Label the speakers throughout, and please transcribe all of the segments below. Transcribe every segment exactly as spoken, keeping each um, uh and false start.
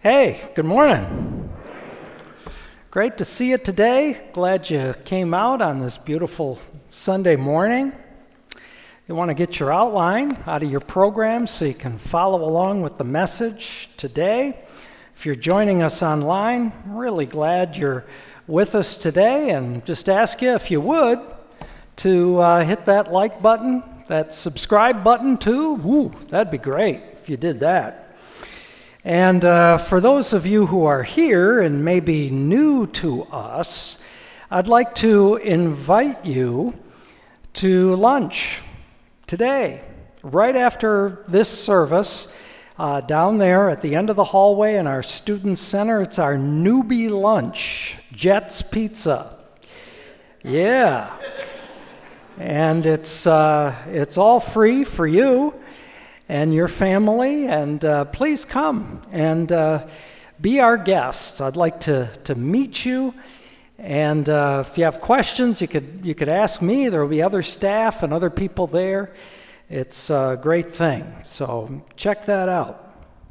Speaker 1: Hey, good morning. Great to see you today. Glad you came out on this beautiful Sunday morning. You want to get your outline out of your program so you can follow along with the message today. If you're joining us online, I'm really glad you're with us today, and just ask you if you would to uh, hit that like button, that subscribe button too. Ooh, that'd be great if you did that. And uh, for those of you who are here and maybe new to us, I'd like to invite you to lunch today, right after this service, uh, down there at the end of the hallway in our student center. It's our newbie lunch, Jets Pizza. Yeah. And it's uh, it's all free for you and your family, and uh, please come and uh, be our guests. I'd like to, to meet you, and uh, if you have questions, you could you could ask me. There will be other staff and other people there. It's a great thing, so check that out.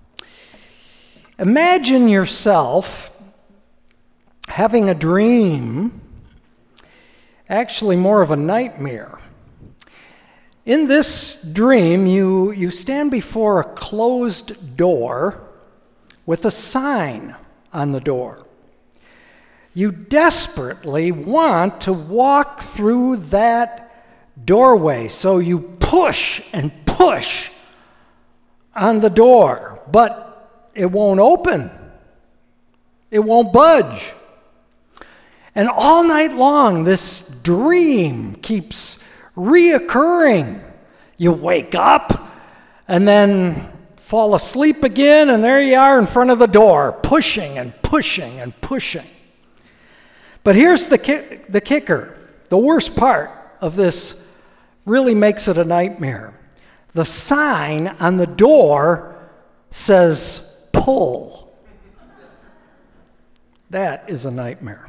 Speaker 1: Imagine yourself having a dream, actually more of a nightmare. In this dream, you, you stand before a closed door with a sign on the door. You desperately want to walk through that doorway, so you push and push on the door, but it won't open. It won't budge. And all night long, this dream keeps reoccurring. You wake up and then fall asleep again, and there you are in front of the door, pushing and pushing and pushing. But here's the ki- the kicker. The worst part of this really makes it a nightmare. The sign on the door says pull. That is a nightmare.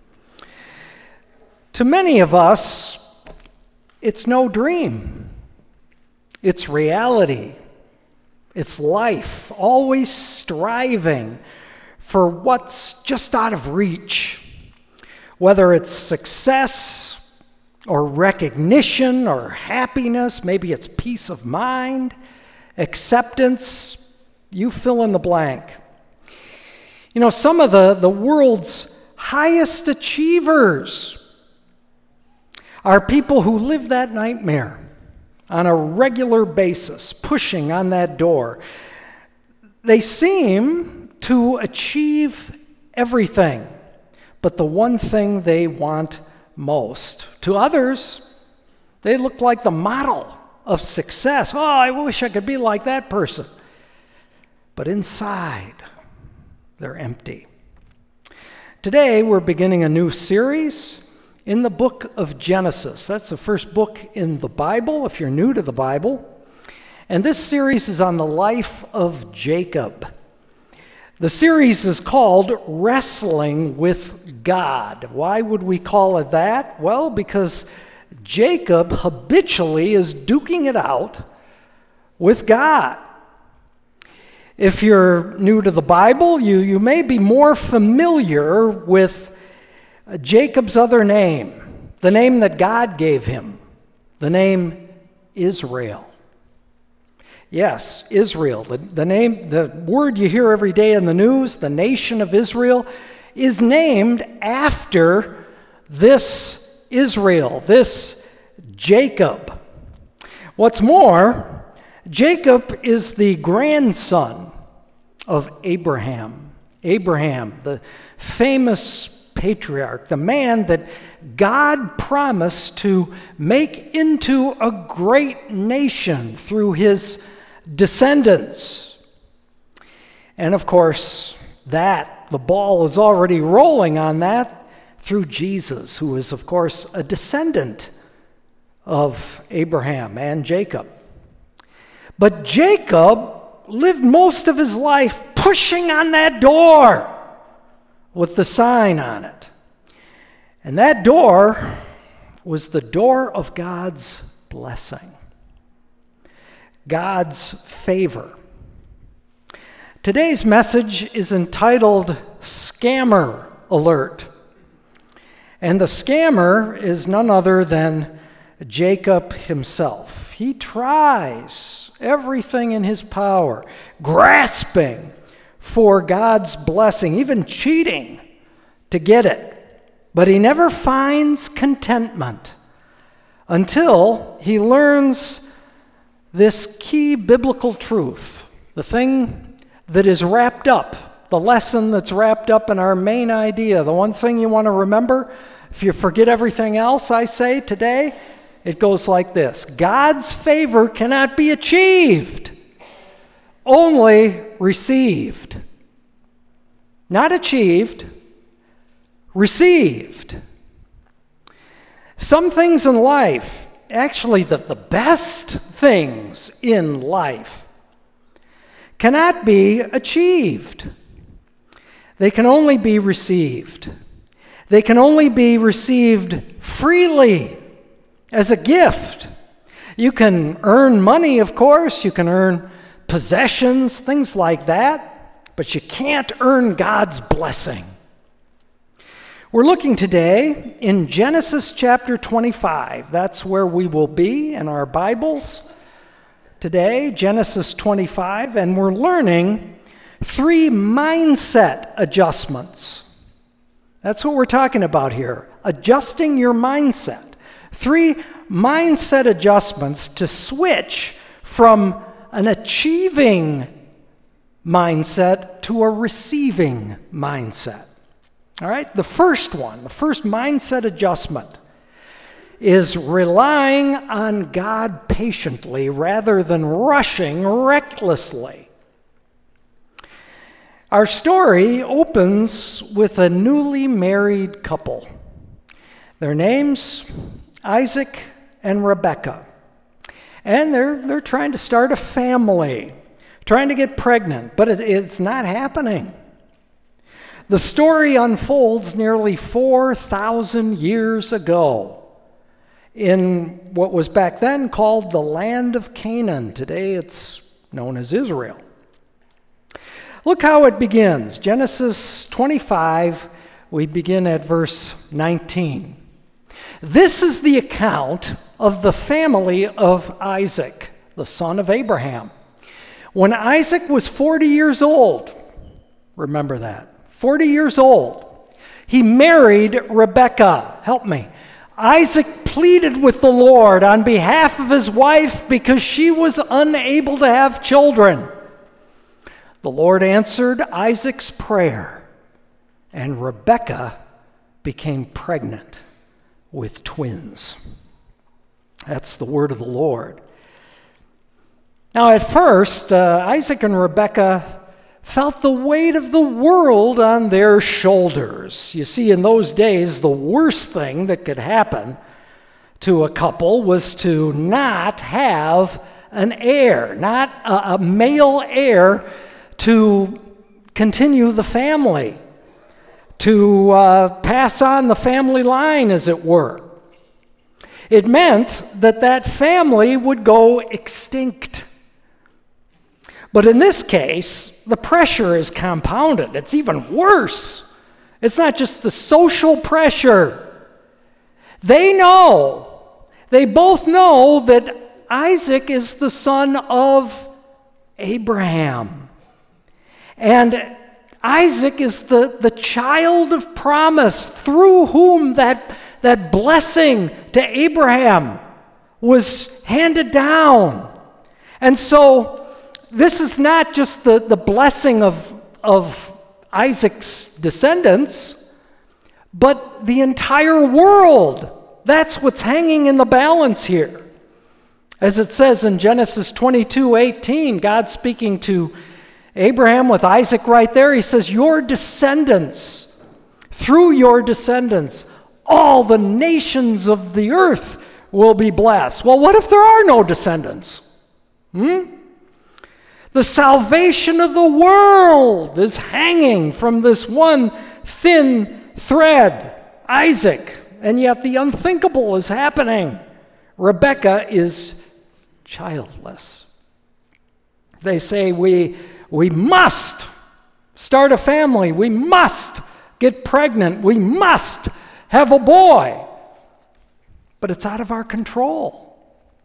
Speaker 1: To many of us, it's no dream. It's reality. It's life, always striving for what's just out of reach. Whether it's success or recognition or happiness, maybe it's peace of mind, acceptance, you fill in the blank. You know, some of the, the world's highest achievers are people who live that nightmare on a regular basis, pushing on that door. They seem to achieve everything, but the one thing they want most. To others, they look like the model of success. Oh, I wish I could be like that person. But inside, they're empty. Today, we're beginning a new series in the book of Genesis. That's the first book in the Bible, if you're new to the Bible. And this series is on the life of Jacob. The series is called Wrestling with God. Why would we call it that? Well, because Jacob habitually is duking it out with God. If you're new to the Bible, you, you may be more familiar with Jacob's other name, the name that God gave him, the name Israel. Yes, Israel, the, the name, the word you hear every day in the news, the nation of Israel, is named after this Israel, this Jacob. What's more, Jacob is the grandson of Abraham. Abraham, the famous patriarch, the man that God promised to make into a great nation through his descendants. And of course, that, the ball is already rolling on that through Jesus, who is, of course, a descendant of Abraham and Jacob. But Jacob lived most of his life pushing on that door with the sign on it. And that door was the door of God's blessing, God's favor. Today's message is entitled Scammer Alert. And the scammer is none other than Jacob himself. He tries everything in his power, grasping for God's blessing, even cheating to get it. But he never finds contentment until he learns this key biblical truth, the thing that is wrapped up, the lesson that's wrapped up in our main idea, the one thing you want to remember. If you forget everything else I say today, it goes like this: God's favor cannot be achieved, only received. Not achieved, received. Some things in life, actually the, the best things in life, cannot be achieved. They can only be received. They can only be received freely as a gift. You can earn money, of course. You can earn possessions, things like that. But you can't earn God's blessing. We're looking today in Genesis chapter twenty-five. That's where we will be in our Bibles today, Genesis twenty-five, and we're learning three mindset adjustments. That's what we're talking about here, adjusting your mindset. Three mindset adjustments to switch from an achieving mindset to a receiving mindset. All right, the first one, the first mindset adjustment is relying on God patiently rather than rushing recklessly. Our story opens with a newly married couple. Their names, Isaac and Rebekah. And they're, they're trying to start a family, trying to get pregnant, but it, it's not happening. The story unfolds nearly four thousand years ago in what was back then called the land of Canaan. Today it's known as Israel. Look how it begins. Genesis twenty-five, we begin at verse nineteen. This is the account of the family of Isaac, the son of Abraham. When Isaac was forty years old, remember that, forty years old, he married Rebekah. Help me. Isaac pleaded with the Lord on behalf of his wife because she was unable to have children. The Lord answered Isaac's prayer, and Rebekah became pregnant with twins. That's the word of the Lord. Now, at first, uh, Isaac and Rebekah felt the weight of the world on their shoulders. You see, in those days, the worst thing that could happen to a couple was to not have an heir, not a, a male heir to continue the family, to uh, pass on the family line, as it were. It meant that that family would go extinct. But in this case, the pressure is compounded. It's even worse. It's not just the social pressure. They know, they both know that Isaac is the son of Abraham. And Isaac is the, the child of promise through whom that, that blessing to Abraham was handed down. And so this is not just the, the blessing of, of Isaac's descendants, but the entire world. That's what's hanging in the balance here. As it says in Genesis twenty-two eighteen, God speaking to Abraham with Isaac right there, he says, your descendants, through your descendants, all the nations of the earth will be blessed. Well, what if there are no descendants? Hmm? The salvation of the world is hanging from this one thin thread, Isaac, and yet the unthinkable is happening. Rebekah is childless. They say we We must start a family. We must get pregnant. We must have a boy. But it's out of our control.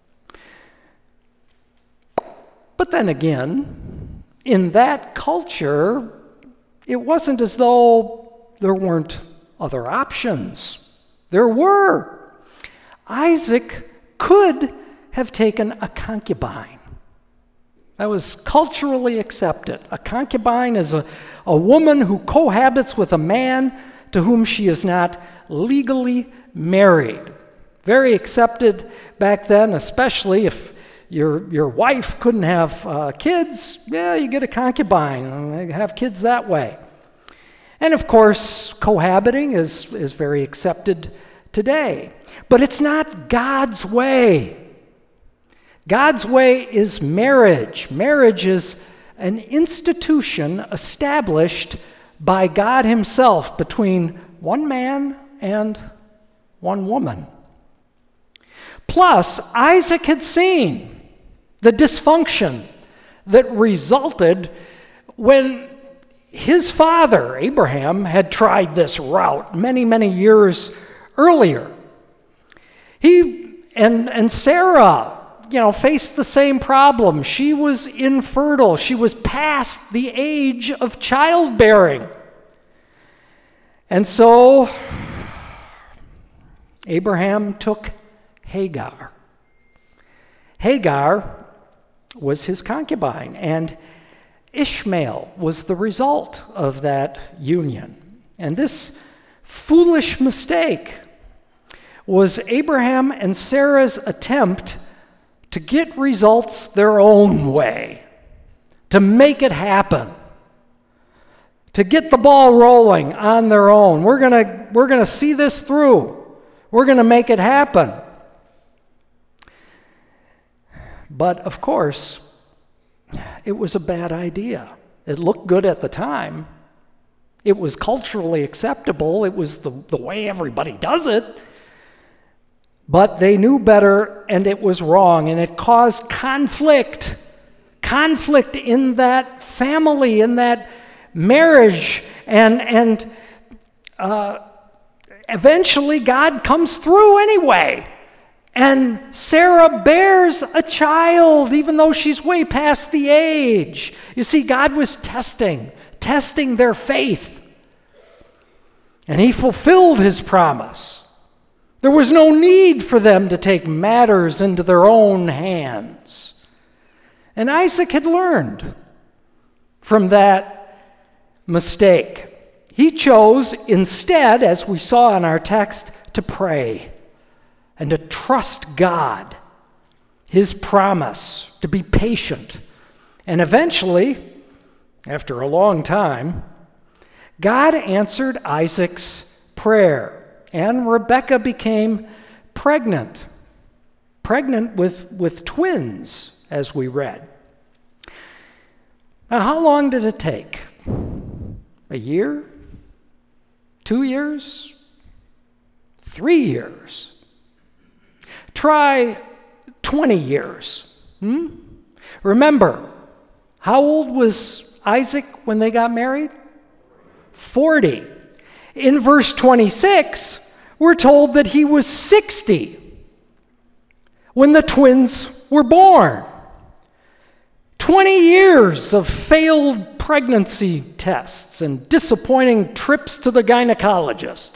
Speaker 1: But then again, in that culture, it wasn't as though there weren't other options. There were. Isaac could have taken a concubine. That was culturally accepted. A concubine is a, a woman who cohabits with a man to whom she is not legally married. Very accepted back then, especially if your, your wife couldn't have uh, kids. Yeah, you get a concubine and have kids that way. And of course, cohabiting is, is very accepted today. But it's not God's way. God's way is marriage. Marriage is an institution established by God himself between one man and one woman. Plus, Isaac had seen the dysfunction that resulted when his father, Abraham, had tried this route many, many years earlier. He and, and Sarah, you know, faced the same problem. She was infertile. She was past the age of childbearing. And so Abraham took Hagar. Hagar was his concubine, and Ishmael was the result of that union. And this foolish mistake was Abraham and Sarah's attempt to get results their own way, to make it happen, to get the ball rolling on their own. We're gonna, we're gonna see this through. We're gonna make it happen. But of course, it was a bad idea. It looked good at the time. It was culturally acceptable. It was the, the way everybody does it. But they knew better, and it was wrong, and it caused conflict. Conflict in that family, in that marriage, and, and uh, eventually God comes through anyway. And Sarah bears a child, even though she's way past the age. You see, God was testing, testing their faith. And he fulfilled his promise. There was no need for them to take matters into their own hands. And Isaac had learned from that mistake. He chose instead, as we saw in our text, to pray and to trust God, his promise, to be patient. And eventually, after a long time, God answered Isaac's prayer. And Rebekah became pregnant, pregnant with, with twins, as we read. Now, how long did it take? A year? Two years? Three years? Try twenty years. Hmm? Remember, how old was Isaac when they got married? forty. In verse twenty-six, we're told that he was sixty when the twins were born. twenty years of failed pregnancy tests and disappointing trips to the gynecologist.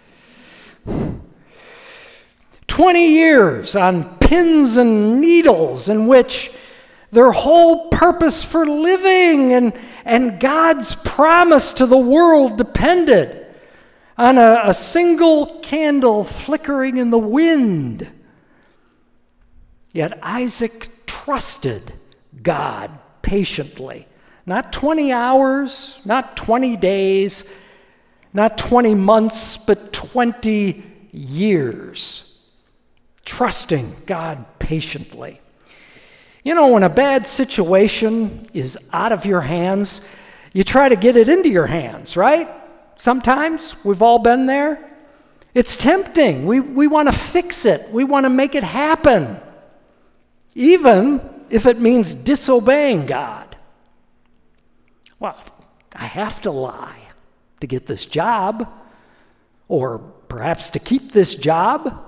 Speaker 1: twenty years on pins and needles in which their whole purpose for living and, and God's promise to the world depended on a, a single candle flickering in the wind. Yet Isaac trusted God patiently. Not twenty hours, not twenty days, not twenty months, but twenty years. Trusting God patiently. You know, when a bad situation is out of your hands, you try to get it into your hands, right? Sometimes we've all been there. It's tempting. We, we want to fix it. We want to make it happen, even if it means disobeying God. Well, I have to lie to get this job, or perhaps to keep this job.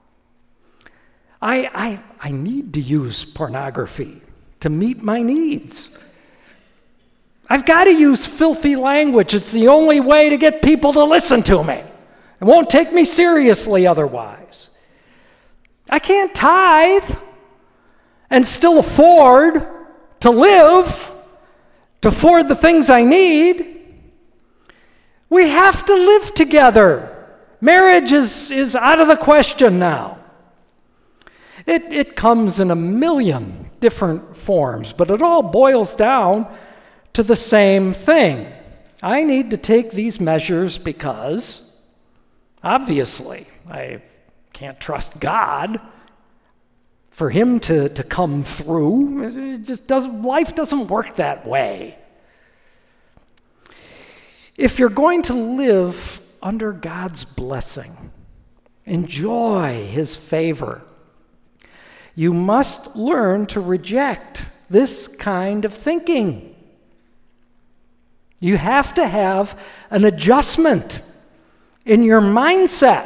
Speaker 1: I, I, I need to use pornography to meet my needs. I've got to use filthy language. It's the only way to get people to listen to me. It won't take me seriously otherwise. I can't tithe and still afford to live, to afford the things I need. We have to live together. Marriage is, is out of the question now. It, it comes in a million different forms, but it all boils down to the same thing. I need to take these measures because, obviously, I can't trust God for him to, to come through. It just doesn't, life doesn't work that way. If you're going to live under God's blessing, enjoy his favor, you must learn to reject this kind of thinking. You have to have an adjustment in your mindset.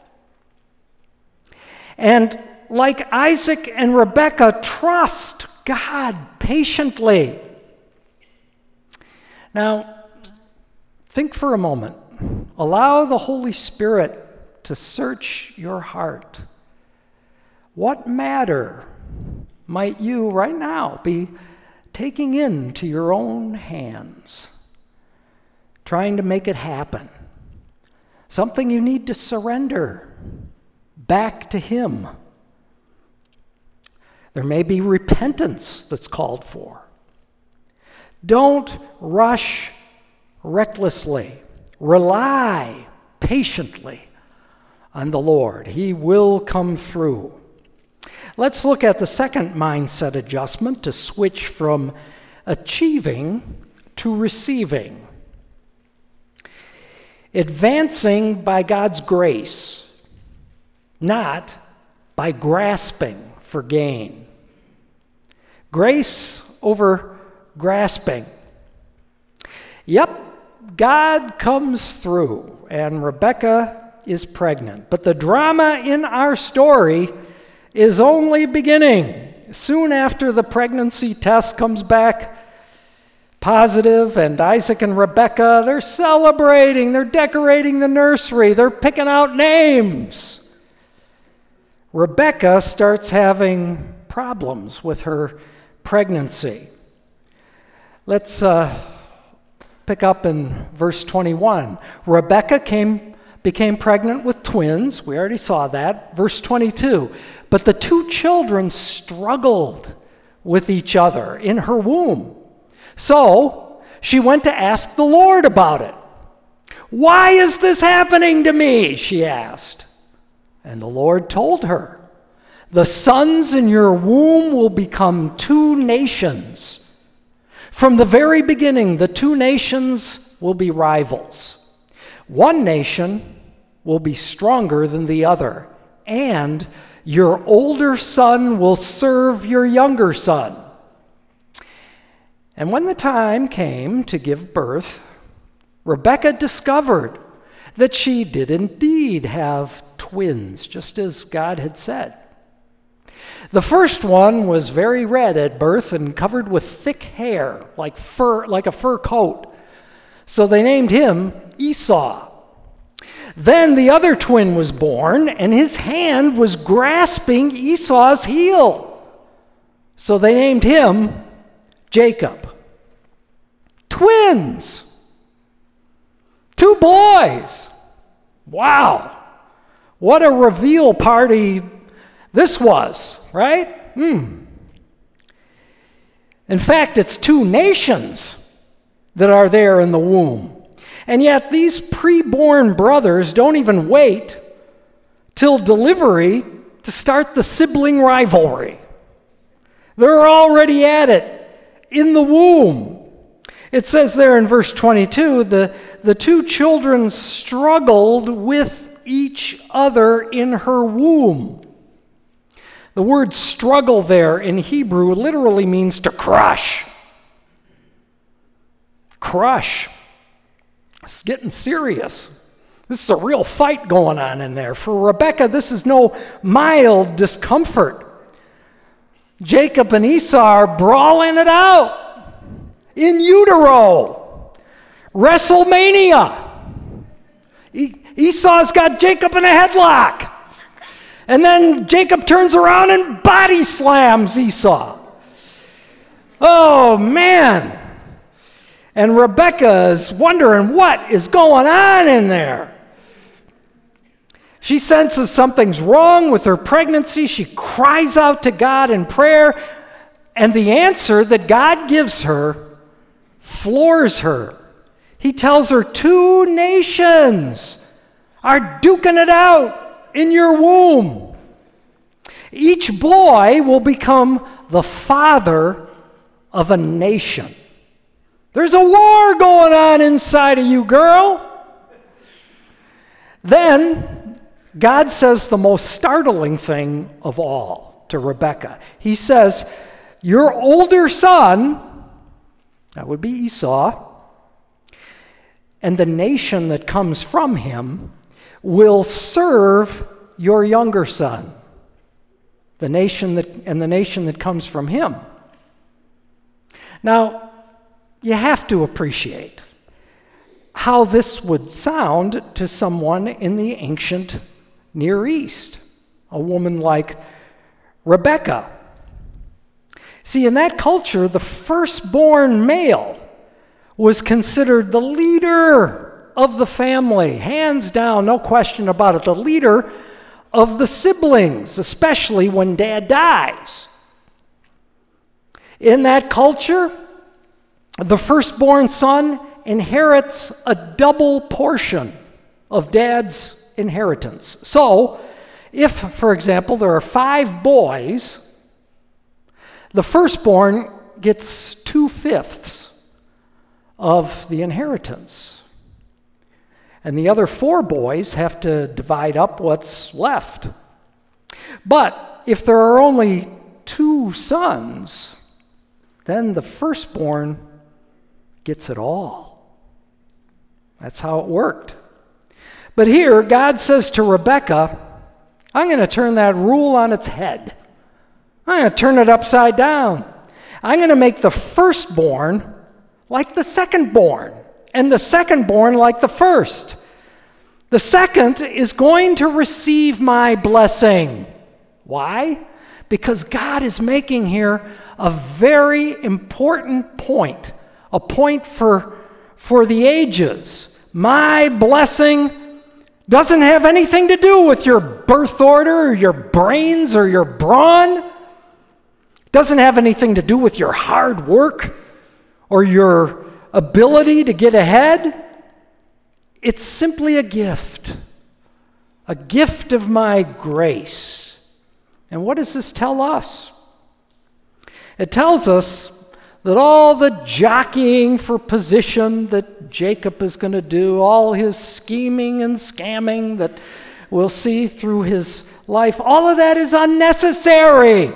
Speaker 1: And like Isaac and Rebekah, trust God patiently. Now, think for a moment. Allow the Holy Spirit to search your heart. What matter might you right now be taking into your own hands, trying to make it happen? Something you need to surrender back to him. There may be repentance that's called for. Don't rush recklessly. Rely patiently on the Lord. He will come through. Let's look at the second mindset adjustment to switch from achieving to receiving. Advancing by God's grace, not by grasping for gain. Grace over grasping. Yep, God comes through, and Rebekah is pregnant. But the drama in our story is only beginning. Soon after the pregnancy test comes back positive, and Isaac and Rebekah, they're celebrating, they're decorating the nursery, they're picking out names. Rebekah starts having problems with her pregnancy. Let's uh, pick up in verse twenty-one. Rebekah came, became pregnant with twins. We already saw that. Verse twenty-two. But the two children struggled with each other in her womb. So she went to ask the Lord about it. Why is this happening to me? She asked. And the Lord told her, the sons in your womb will become two nations. From the very beginning, the two nations will be rivals. One nation will be stronger than the other, and your older son will serve your younger son. And when the time came to give birth, Rebekah discovered that she did indeed have twins, just as God had said. The first one was very red at birth and covered with thick hair, like fur, like a fur coat. So they named him Esau. Then the other twin was born, and his hand was grasping Esau's heel. So they named him Jacob. Twins. Two boys. Wow. What a reveal party this was, right? Hmm. In fact, it's two nations that are there in the womb. And yet these pre-born brothers don't even wait till delivery to start the sibling rivalry. They're already at it in the womb. It says there in verse twenty-two, the, the two children struggled with each other in her womb. The word struggle there in Hebrew literally means to crush. crush. It's getting serious. This is a real fight going on in there. For Rebekah, this is no mild discomfort. Jacob and Esau are brawling it out in utero. WrestleMania. E- Esau's got Jacob in a headlock. And then Jacob turns around and body slams Esau. Oh, man. And Rebekah is wondering what is going on in there. She senses something's wrong with her pregnancy. She cries out to God in prayer. And the answer that God gives her floors her. He tells her, two nations are duking it out in your womb. Each boy will become the father of a nation. There's a war going on inside of you, girl. Then God says the most startling thing of all to Rebekah. He says, your older son, that would be Esau, and the nation that comes from him will serve your younger son, the nation that and the nation that comes from him. Now, you have to appreciate how this would sound to someone in the ancient Near East, a woman like Rebekah. See, in that culture, the firstborn male was considered the leader of the family, hands down, no question about it, the leader of the siblings, especially when dad dies. In that culture, the firstborn son inherits a double portion of dad's inheritance. So, if, for example, there are five boys, the firstborn gets two-fifths of the inheritance. And the other four boys have to divide up what's left. But if there are only two sons, then the firstborn gets it all. That's how it worked. But here, God says to Rebekah, I'm going to turn that rule on its head. I'm going to turn it upside down. I'm going to make the firstborn like the secondborn, and the secondborn like the first. The second is going to receive my blessing. Why? Because God is making here a very important point, a point for, for the ages. My blessing doesn't have anything to do with your birth order, or your brains, or your brawn. Doesn't have anything to do with your hard work or your ability to get ahead. It's simply a gift, a gift of my grace. And what does this tell us? It tells us that all the jockeying for position that Jacob is going to do, all his scheming and scamming that we'll see through his life, all of that is unnecessary.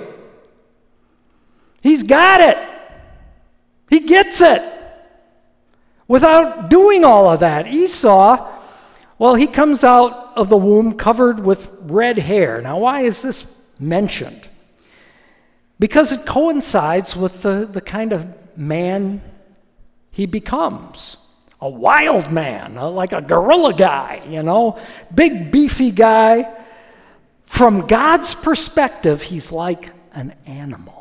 Speaker 1: He's got it. He gets it without doing all of that. Esau, well, he comes out of the womb covered with red hair. Now, why is this mentioned? Because it coincides with the, the kind of man he becomes. A wild man, like a guerrilla guy, you know, big, beefy guy. From God's perspective, he's like an animal.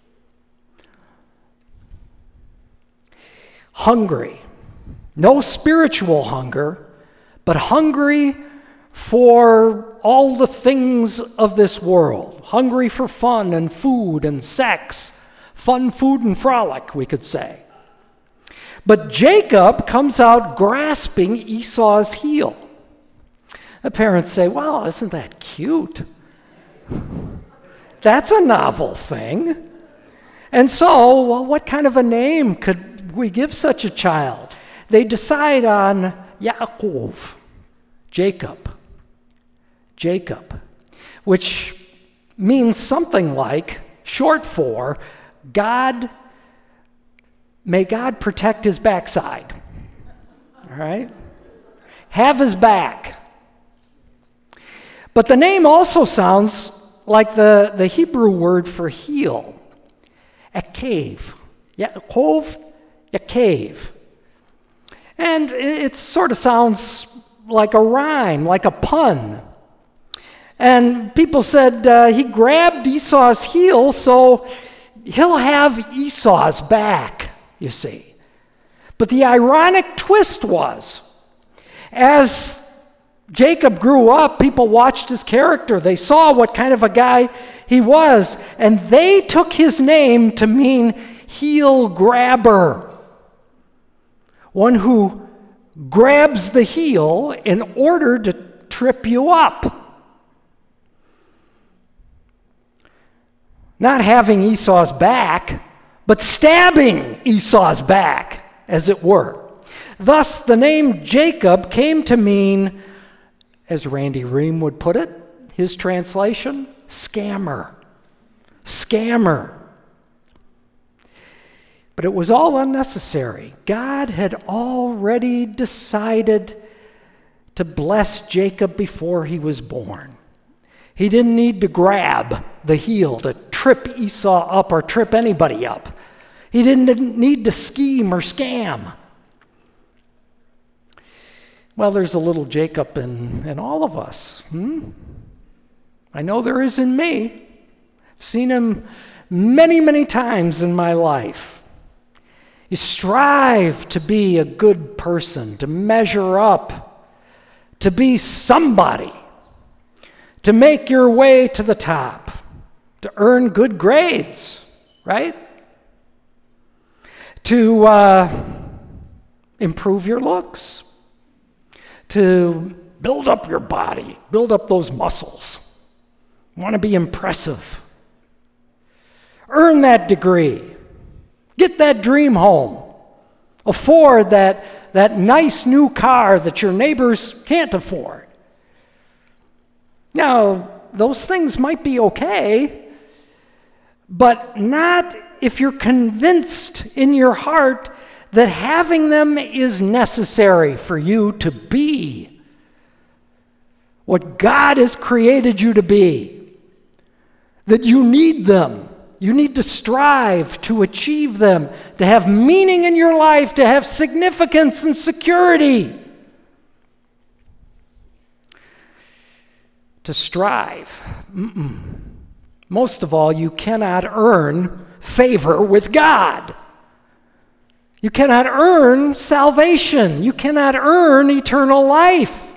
Speaker 1: Hungry. No spiritual hunger, but hungry for all the things of this world. Hungry for fun and food and sex. Fun, food, and frolic, we could say. But Jacob comes out grasping Esau's heel. The parents say, well, isn't that cute? That's a novel thing. And so, well, what kind of a name could we give such a child? They decide on Yaakov, Jacob. Jacob, which means something like, short for, God may God protect his backside. All right? Have his back. But the name also sounds like the, the Hebrew word for heel. A cave. Yaakov, a cave. And it sort of sounds like a rhyme, like a pun. And people said uh, he grabbed Esau's heel, so he'll have Esau's back, you see. But the ironic twist was, as Jacob grew up, people watched his character. They saw what kind of a guy he was, and they took his name to mean heel grabber. One who grabs the heel in order to trip you up. Not having Esau's back, but stabbing Esau's back, as it were. Thus, the name Jacob came to mean, as Randy Ream would put it, his translation, scammer. Scammer. But it was all unnecessary. God had already decided to bless Jacob before he was born. He didn't need to grab the heel to trip Esau up or trip anybody up. He didn't need to scheme or scam. Well, there's a little Jacob in, in all of us. Hmm? I know there is in me. I've seen him many, many times in my life. You strive to be a good person, to measure up, to be somebody, to make your way to the top, to earn good grades, right? To uh, improve your looks, to build up your body, build up those muscles. You want to be impressive. Earn that degree. Get that dream home. Afford that, that nice new car that your neighbors can't afford. Now, those things might be okay, but not if you're convinced in your heart that having them is necessary for you to be what God has created you to be. That you need them. You need to strive to achieve them, to have meaning in your life, to have significance and security. To strive. Mm-mm. Most of all, you cannot earn favor with God. You cannot earn salvation. You cannot earn eternal life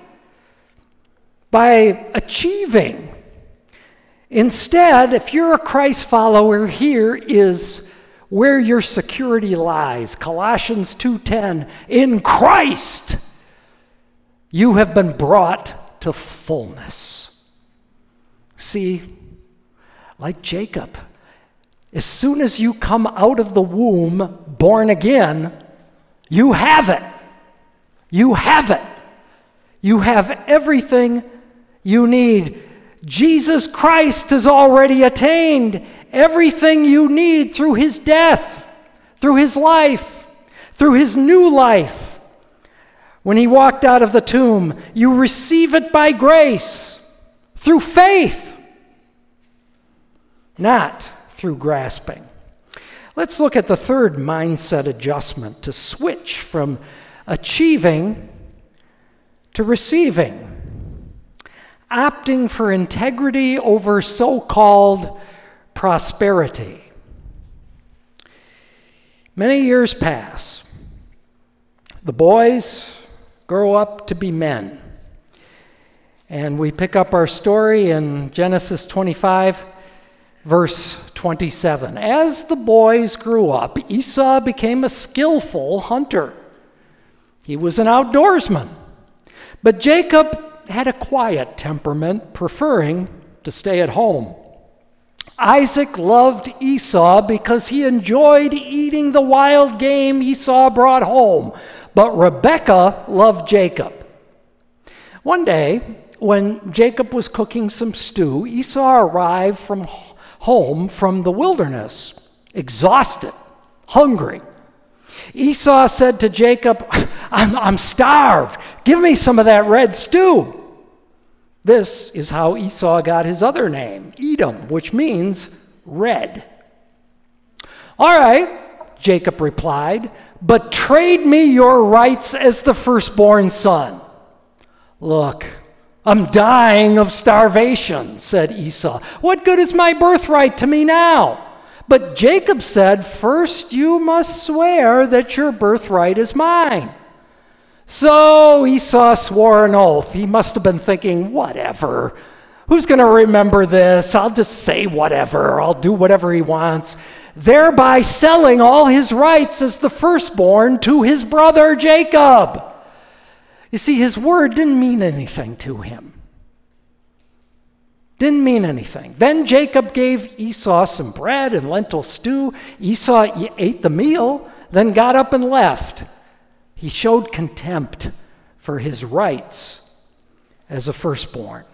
Speaker 1: by achieving. Instead, if you're a Christ follower, here is where your security lies. Colossians two ten, in Christ you have been brought to fullness. See, like Jacob, as soon as you come out of the womb, born again, you have it. You have it. You have everything you need. Jesus Christ has already attained everything you need through his death, through his life, through his new life. When he walked out of the tomb, you receive it by grace, through faith, not through grasping. Let's look at the third mindset adjustment, to switch from achieving to receiving. Opting for integrity over so-called prosperity. Many years pass. The boys grow up to be men. And we pick up our story in Genesis twenty-five, verse twenty-seven. As the boys grew up, Esau became a skillful hunter. He was an outdoorsman. But Jacob had a quiet temperament, preferring to stay at home. Isaac loved Esau because he enjoyed eating the wild game Esau brought home, but Rebekah loved Jacob. One day, when Jacob was cooking some stew, Esau arrived from home from the wilderness, exhausted, hungry. Esau said to Jacob, I'm, I'm starved. Give me some of that red stew. This is how Esau got his other name, Edom, which means red. All right, Jacob replied, but trade me your rights as the firstborn son. Look, I'm dying of starvation, said Esau. What good is my birthright to me now? But Jacob said, first you must swear that your birthright is mine. So Esau swore an oath. He must have been thinking, whatever. Who's going to remember this? I'll just say whatever. I'll do whatever he wants. Thereby selling all his rights as the firstborn to his brother Jacob. You see, his word didn't mean anything to him. Didn't mean anything. Then Jacob gave Esau some bread and lentil stew. Esau ate the meal, then got up and left. He showed contempt for his rights as a firstborn.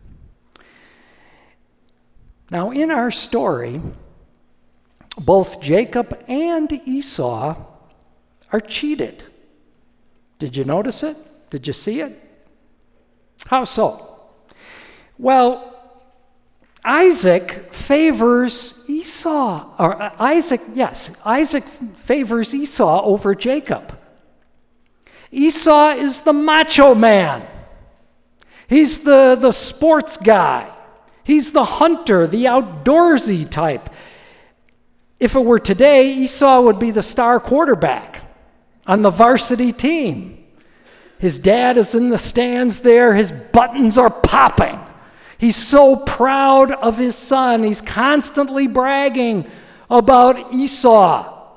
Speaker 1: Now, in our story, both Jacob and Esau are cheated. Did you notice it? Did you see it? How so? Well, Isaac favors Esau, or uh, Isaac, yes, Isaac favors Esau over Jacob. Esau is the macho man. He's the, the sports guy. He's the hunter, the outdoorsy type. If it were today, Esau would be the star quarterback on the varsity team. His dad is in the stands there. His buttons are popping. He's so proud of his son. He's constantly bragging about Esau.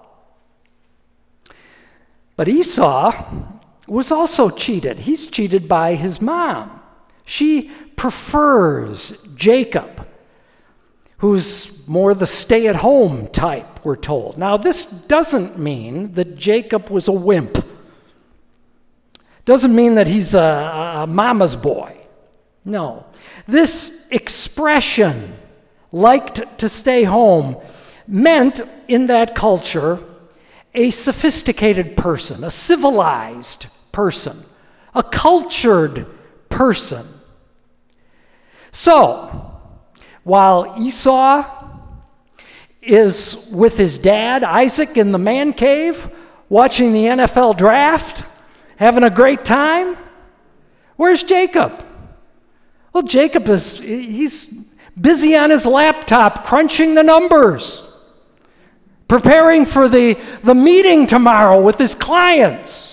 Speaker 1: But Esau was also cheated. He's cheated by his mom. She prefers Jacob, who's more the stay-at-home type, we're told. Now, this doesn't mean that Jacob was a wimp. Doesn't mean that he's a, a mama's boy. No. This expression, liked to stay home, meant in that culture a sophisticated person, a civilized person, a cultured person. So, while Esau is with his dad, Isaac, in the man cave, watching the N F L draft, having a great time, where's Jacob? Well, Jacob is, he's busy on his laptop crunching the numbers, preparing for the, the meeting tomorrow with his clients.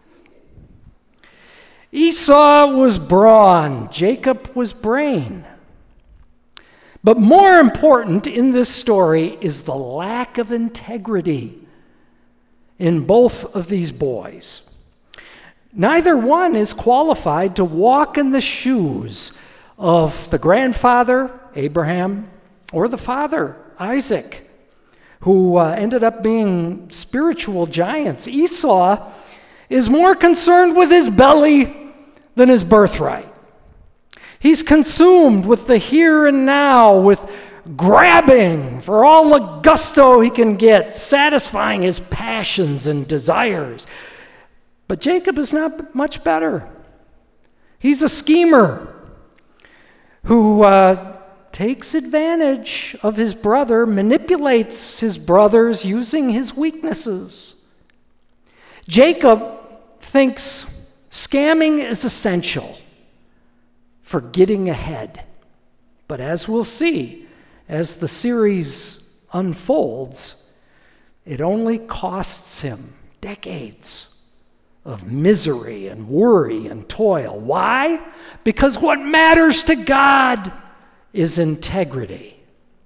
Speaker 1: Esau was brawn, Jacob was brain. But more important in this story is the lack of integrity in both of these boys. Neither one is qualified to walk in the shoes of the grandfather, Abraham, or the father, Isaac, who uh, ended up being spiritual giants. Esau is more concerned with his belly than his birthright. He's consumed with the here and now, with grabbing for all the gusto he can get, satisfying his passions and desires. But Jacob is not much better. He's a schemer who uh, takes advantage of his brother, manipulates his brothers using his weaknesses. Jacob thinks scamming is essential for getting ahead. But as we'll see, as the series unfolds, it only costs him decades of misery and worry and toil. Why? Because what matters to God is integrity.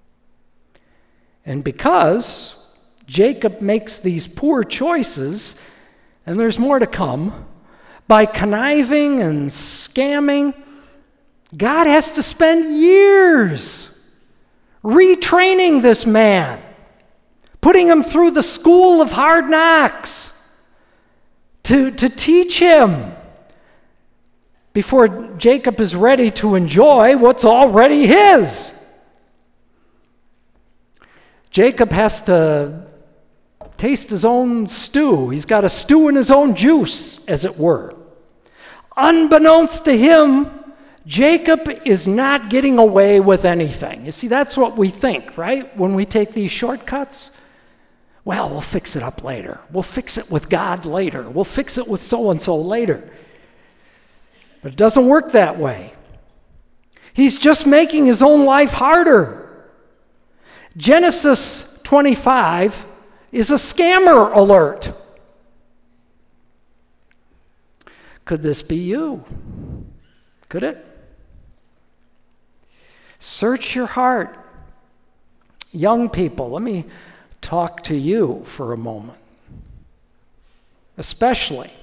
Speaker 1: And because Jacob makes these poor choices, and there's more to come, by conniving and scamming, God has to spend years retraining this man, putting him through the school of hard knocks, To, to teach him before Jacob is ready to enjoy what's already his. Jacob has to taste his own stew. He's got a stew in his own juice, as it were. Unbeknownst to him, Jacob is not getting away with anything. You see, that's what we think, right? When we take these shortcuts. Well, we'll fix it up later. We'll fix it with God later. We'll fix it with so-and-so later. But it doesn't work that way. He's just making his own life harder. Genesis twenty-five is a scammer alert. Could this be you? Could it? Search your heart. Young people, let me talk to you for a moment. Especially.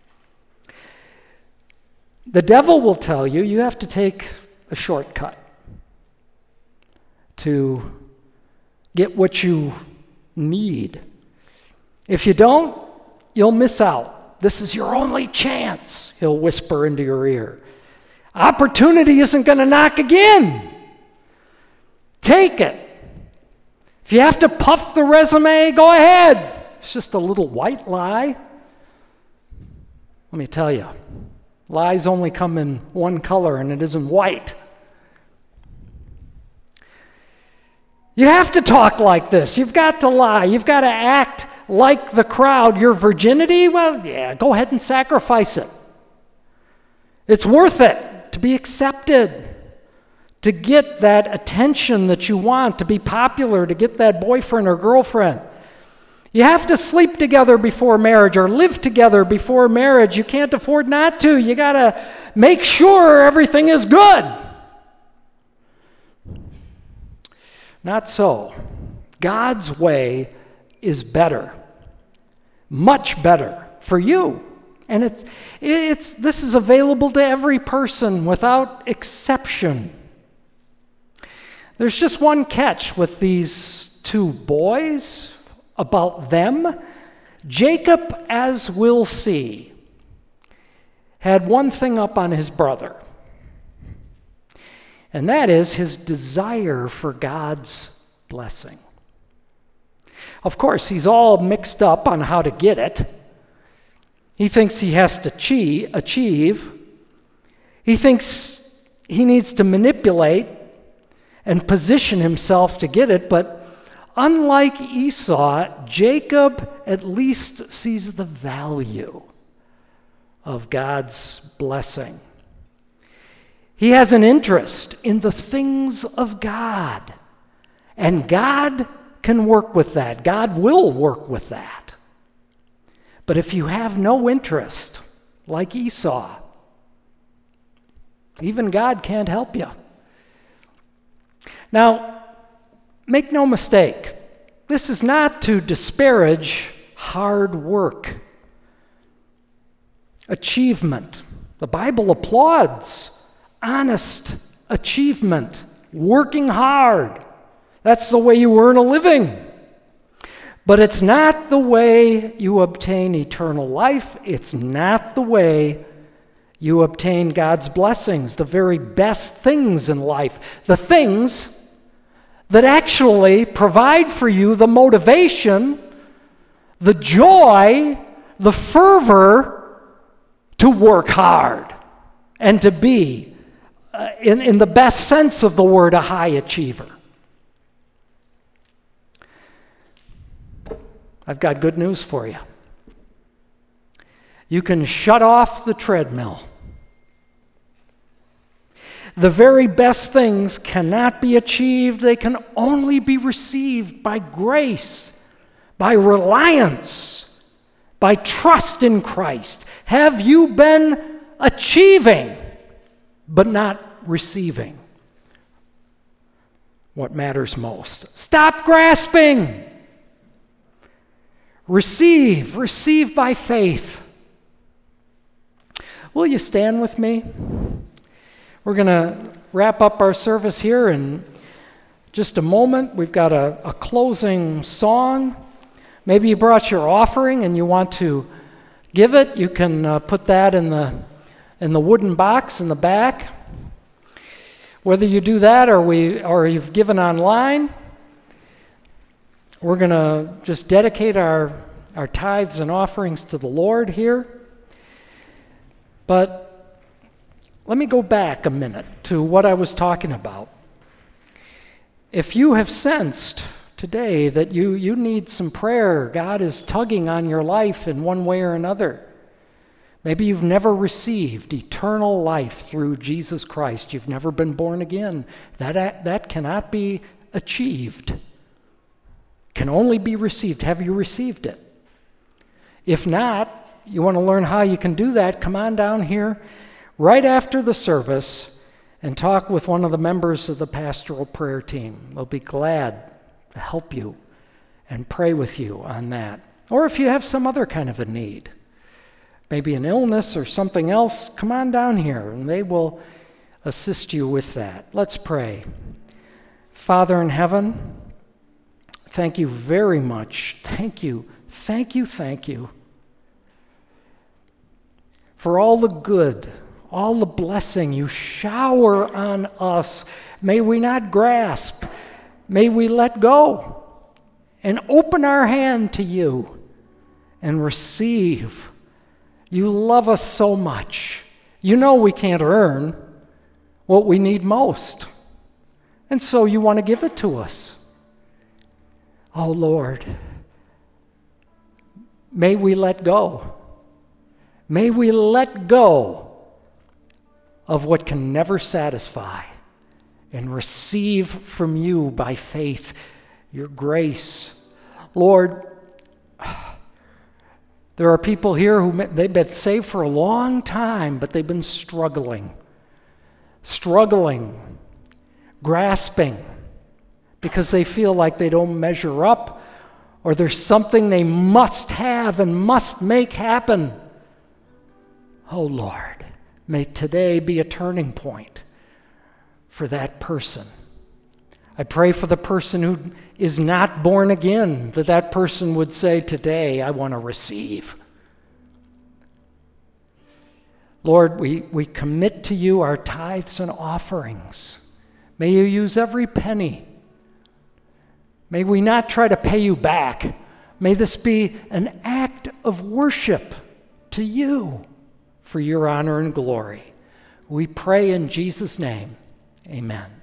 Speaker 1: The devil will tell you you have to take a shortcut to get what you need. If you don't, you'll miss out. This is your only chance, he'll whisper into your ear. Opportunity isn't going to knock again. Take it. If you have to puff the resume, go ahead. It's just a little white lie. Let me tell you, lies only come in one color, and it isn't white. You have to talk like this. You've got to lie. You've got to act like the crowd. Your virginity, well, yeah, go ahead and sacrifice it. It's worth it to be accepted, to get that attention that you want, to be popular, to get that boyfriend or girlfriend. You have to sleep together before marriage or live together before marriage. You can't afford not to. You got to make sure everything is good. Not so. God's way is better, much better for you. And it's, it's, this is available to every person without exception. There's just one catch with these two boys about them. Jacob, as we'll see, had one thing up on his brother, and that is his desire for God's blessing. Of course, he's all mixed up on how to get it. He thinks he has to achieve. He thinks he needs to manipulate and position himself to get it, but unlike Esau, Jacob at least sees the value of God's blessing. He has an interest in the things of God, and God can work with that. God will work with that. But if you have no interest, like Esau, even God can't help you. Now, make no mistake, this is not to disparage hard work, achievement. The Bible applauds honest achievement, working hard. That's the way you earn a living. But it's not the way you obtain eternal life. It's not the way you obtain God's blessings, the very best things in life, the things that actually provide for you the motivation, the joy, the fervor to work hard and to be, uh, in, in the best sense of the word, a high achiever. I've got good news for you. You can shut off the treadmill. The very best things cannot be achieved. They can only be received by grace, by reliance, by trust in Christ. Have you been achieving, but not receiving what matters most? Stop grasping. Receive, receive by faith. Will you stand with me? We're going to wrap up our service here in just a moment. We've got a, a closing song. Maybe you brought your offering and you want to give it. You can uh, put that in the in the wooden box in the back. Whether you do that or we or you've given online, we're going to just dedicate our, our tithes and offerings to the Lord here. But let me go back a minute to what I was talking about. If you have sensed today that you, you need some prayer, God is tugging on your life in one way or another. Maybe you've never received eternal life through Jesus Christ. You've never been born again. That, that cannot be achieved. Can only be received. Have you received it? If not, you want to learn how you can do that, come on down here right after the service and talk with one of the members of the pastoral prayer team. They'll be glad to help you and pray with you on that. Or if you have some other kind of a need, maybe an illness or something else, come on down here and they will assist you with that. Let's pray. Father in heaven, thank you very much. Thank you, thank you, thank you for all the good, all the blessing you shower on us. May we not grasp. May we let go and open our hand to you and receive. You love us so much. You know we can't earn what we need most. And so you want to give it to us. Oh Lord, may we let go. May we let go of what can never satisfy and receive from you by faith your grace. Lord, there are people here who they've been saved for a long time, but they've been struggling, struggling, grasping, because they feel like they don't measure up, or there's something they must have and must make happen. Oh Lord, may today be a turning point for that person. I pray for the person who is not born again, that that person would say, today I want to receive. Lord, we, we commit to you our tithes and offerings. May you use every penny. May we not try to pay you back. May this be an act of worship to you for your honor and glory. We pray in Jesus' name. Amen.